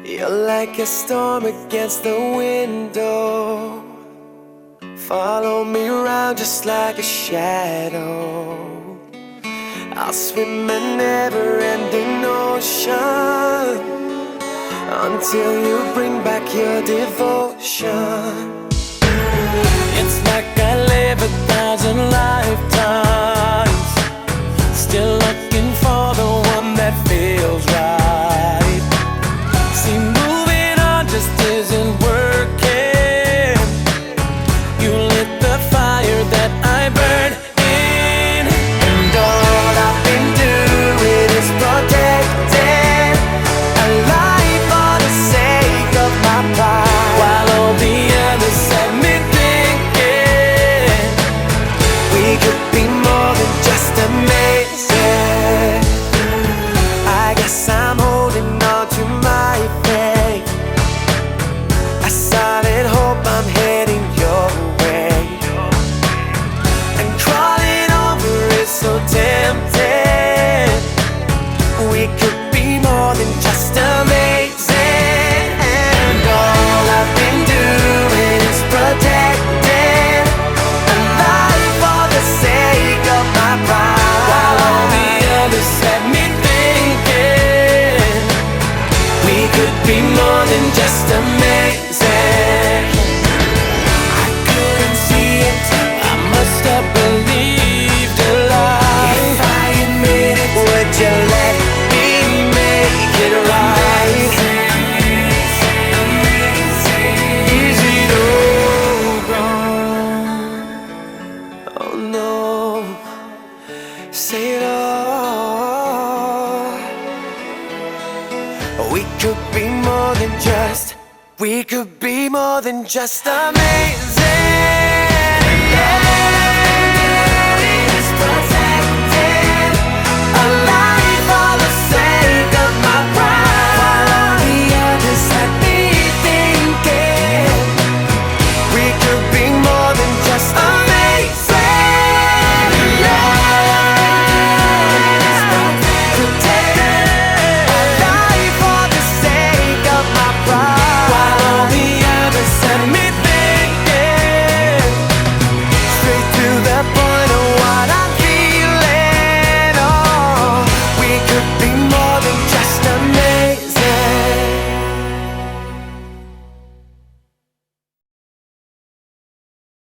You're like a storm against the window. Follow me around just like a shadow. I'll swim a never-ending ocean until you bring back your devotion. It's like I live 1,000 lifetimes, still looking for the one that feels right. See, moving on just isn't working. You lit the fire that I burn in, and all I've been doing is protecting a life for the sake of my pride, while all the others set me thinking we could be more than just amazing. I guess I'm holding on to my faith, a solid hope I'm heading your way, and crawling over is so tempting. We could be more than just amazing, and all I've been doing is protecting a life for the sake of my pride, while all the others set me thinking we could be more than just amazing. I couldn't see it, I must have believed a lie. If I admit it, would you let me make it right? Is it all gone? Oh no, say it all. We could be more than just amazing.